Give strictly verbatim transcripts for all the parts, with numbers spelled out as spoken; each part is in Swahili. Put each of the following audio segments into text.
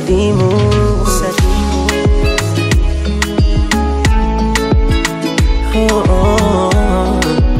sadimu, sadimu. Oh, oh, oh.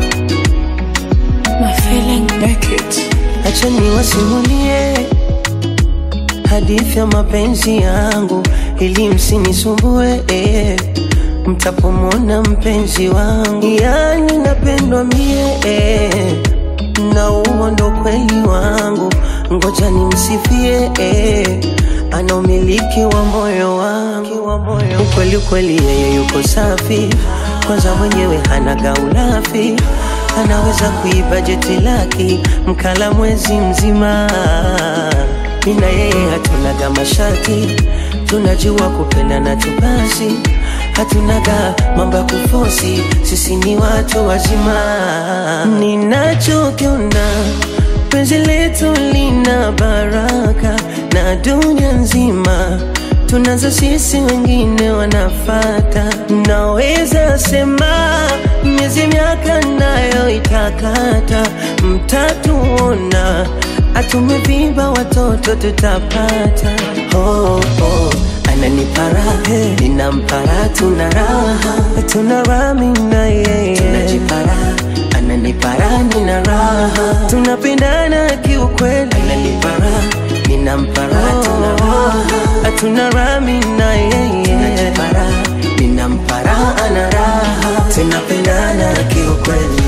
My feeling Beckett. Acha niwasimulie hadithi ya mapenzi yangu ili msinisumbue, eh. Mtapomwona mpenzi wangu, yani napendwa mie, eh. Na huo ndo kweli wangu, ngoja nimsifie, eh. Ana umiliki wa moyo wangu, ukweli ukweli yeye yuko safi. Kwanza mwenyewe hana gaulafi, anaweza kuiba jeti laki mkala mwezi mzima. Mina yeye hatunaga mashati, tunajua kupenda na tubasi. Hatunaga mambo ya kufosi, sisi ni watu wazima. Ninachokiona penzi letu lina baraka, na dunia nzima tunazo sisi, wengine wanafata. Naweza sema miezi miaka nayo itakata, mtatuona atumevimba watoto tutapata. Oh, oh. Ananipara, hey. Ninampara, tunaraha, tunaraha mina yeye, tunajipara. Ananipara, ninaraha, tunapendana kiukweli. Ananipara, ninampara, oh. Tunaraha, tunaraha mina yeye, tunajipara. Ninampara, anaraha, tunapendana kiukweli.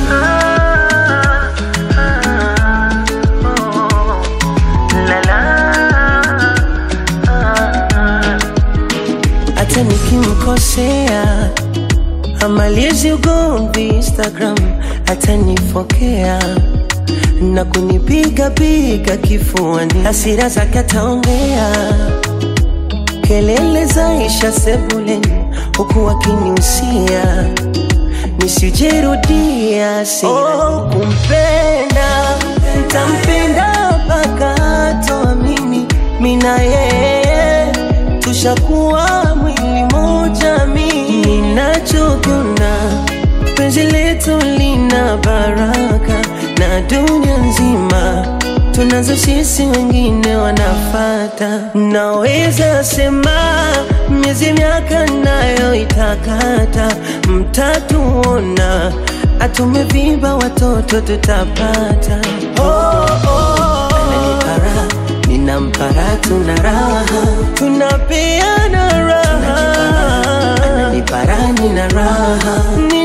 Hata nikimkosea amalizi ugomvi Instagram, hata nifokea na kunipiga piga kifuani, hasira zake ataongea, kelele zaisha sebuleni, huku akiniusia nisijerudia. Oh, kumpenda ntampenda mpaka hatoamini, mina yeye tushakuwa mwili moja. Mimi ninachokiona penzi letu lina baraka, na dunia nzima tunazo sisi, wengine wanafata. Naweza sema miezi miaka nayo itakata, mtatuona atumevimba watoto tutapata. Oh, oh. Ananipara, ninampara, tunaraha, tunapeana raha. Ananipara, ninaraha.